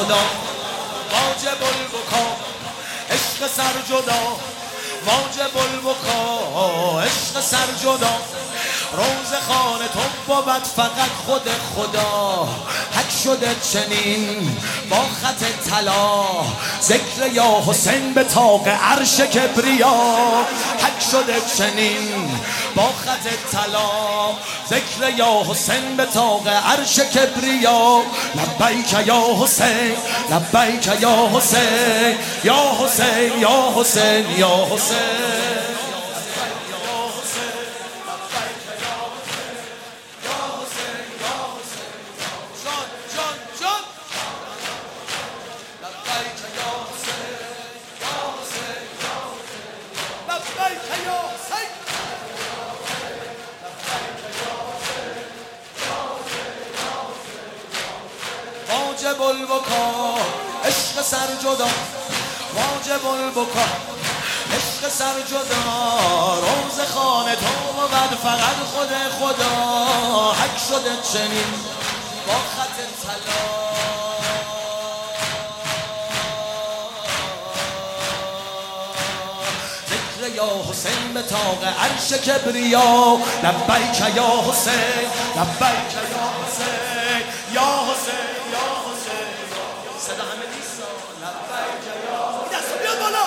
خدا واجب البکا عشق سر جدا واجب البکا عشق سر جدا روز خانه تو بود فقط خود خدا حک شده چنین با خط طلا ذکر یا حسین به طاق عرش کبریا حک شده چنین با خط طلا ذکر یا حسین به طاق عرش کبریا لبیک یا حسین لبیک یا حسین یا حسین یا حسین یا حسین واجب البکا عشق سر جدا واجب البکا عشق سر جدا روز خانه تو بود فقط خود خدا حک شده چنین با خط طلا ذکر یا حسین به طاق عرش کبریا لبیک یا حسین لبیک یا حسین یا حسین صدا همه نیست لبیک یا حسین دستو بیاد بالا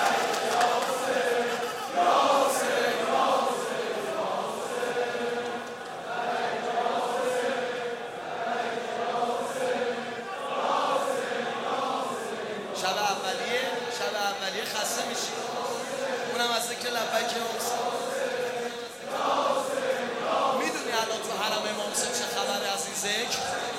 شب اولیه خسته میشی اونم از ذکر لبیک یا حسین میدونی الان تو حرم امام حسین چه خبره از این ذکر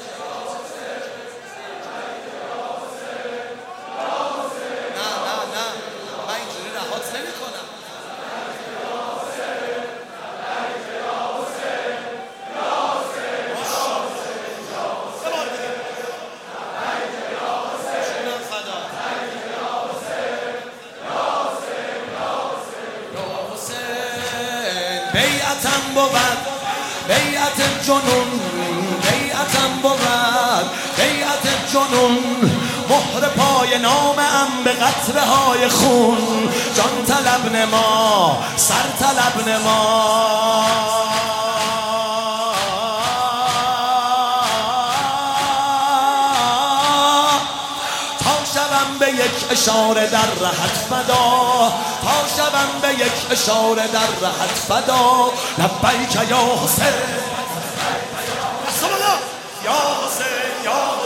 بیعتم بود بیعت جنون بیعتم بود بیعت جنون مهر پای نامم به قطره های خون جان طلب نما سر طلب نما به یک اشاره در رهت فدا تا شبم به یک اشاره در رهت فدا لبیک یا حسین یا حسین یا